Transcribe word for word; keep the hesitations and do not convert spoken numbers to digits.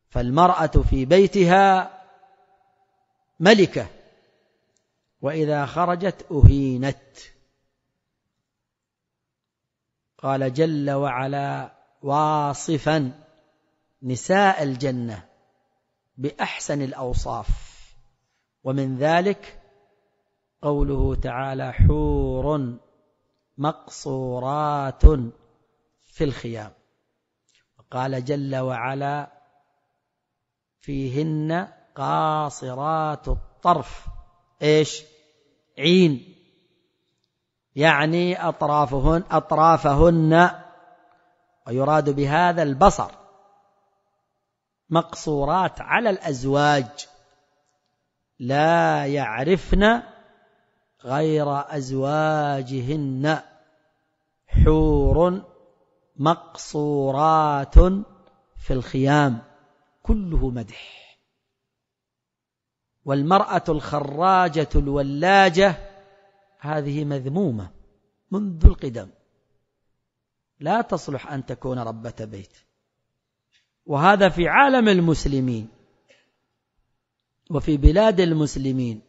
فالمرأة في بيتها ملكة، وإذا خرجت أهينت. قال جل وعلا واصفا نساء الجنة بأحسن الأوصاف، ومن ذلك قوله تعالى حور مقصورات في الخيام. قال جل وعلا فيهن قاصرات الطرف إيش؟ عين، يعني أطرافهن أطرافهن ويراد بهذا البصر. مقصورات على الأزواج لا يعرفن غير أزواجهن، حور مقصورات في الخيام، كله مدح. والمرأة الخراجة الولاجة هذه مذمومة منذ القدم، لا تصلح أن تكون ربة بيت، وهذا في عالم المسلمين وفي بلاد المسلمين.